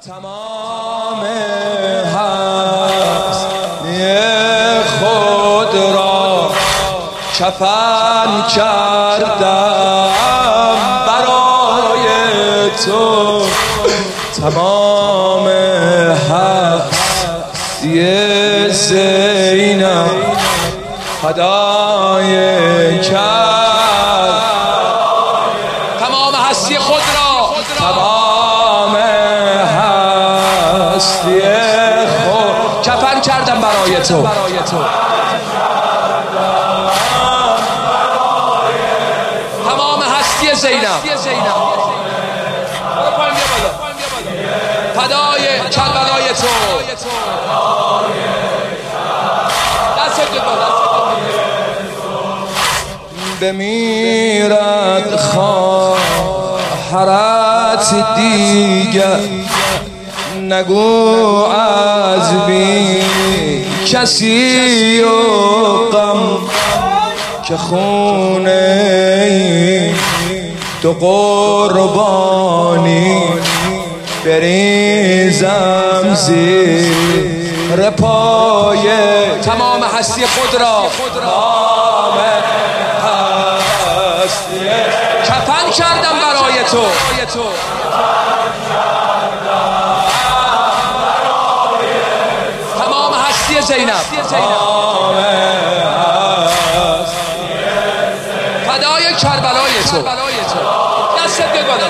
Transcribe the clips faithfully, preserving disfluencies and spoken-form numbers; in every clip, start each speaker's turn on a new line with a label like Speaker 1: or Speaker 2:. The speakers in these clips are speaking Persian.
Speaker 1: تمام هستی خود را کفن کردم برای تو. تمام هستی زینب فدای کرد. تمام هستی خود را تمام هستی خود کفن کردم برای تو. تمام هستی زینب فدای کربلای تو. بمیرد خواهرت دیگر نگو از بی کسی و غم که خونه تو قربانی بریزم زیر پای. تمام هستی خود را تمام هستی کفن کردم برای تو. تمام هستی زینب فدای کربلای تو. دست بیاد بالا.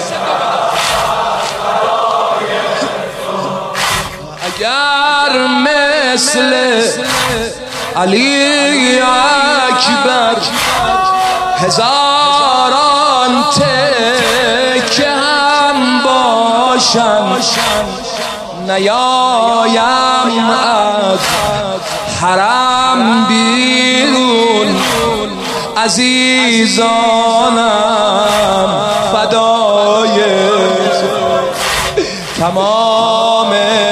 Speaker 1: اگر مثل علی اکبر هزاران تکه هم باشم نیایم از حرم بیرون عزیزانم فدای تو. تمام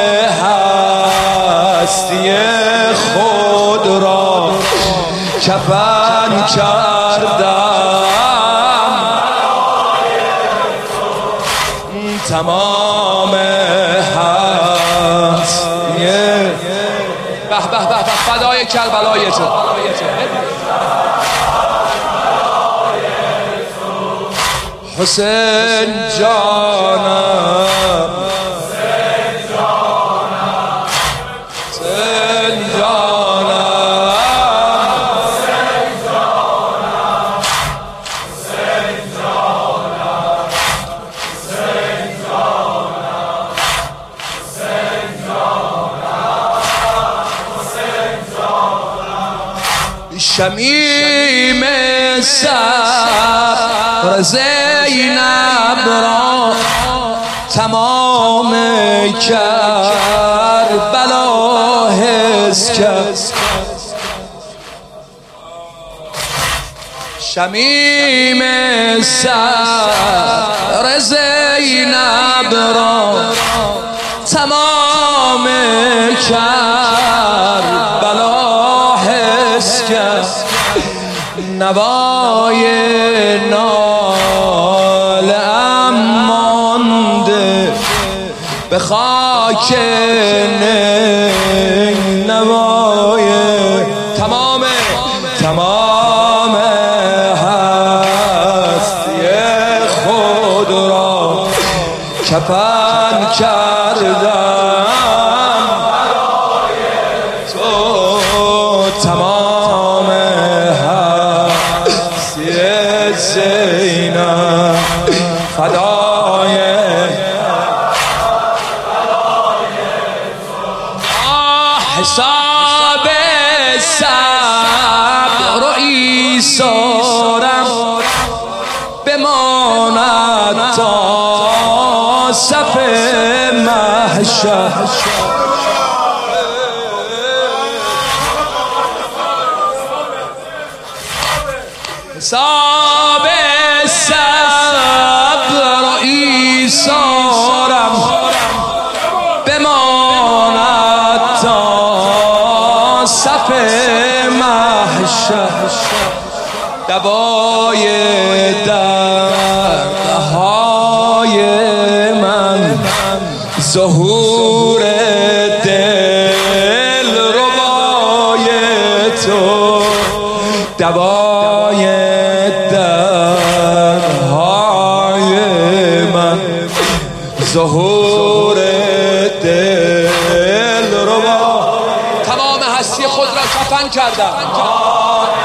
Speaker 1: هستی خود را کفن کردم. تمام هستی به به به فدای کربلای تو. حسین جانم شمیم صبر زینب را تمام کربلا حس کرد. شمیم صبر زینب را تمام کربلا حس کرد. نوای ناله ام مانده به خاک نوای. تمام تمام هستی خود را کفن کردم تو. تمام هستی زینب فدای حساب صبر و ایثارم بماند تا صف محشر. حساب صبر و ایثارم بماند تا صف محشر. دوای دردهای من ظهور دل ربای تو دوای دردهای من، ظهور دل ربا. تمام هستی خود را کفن کردم.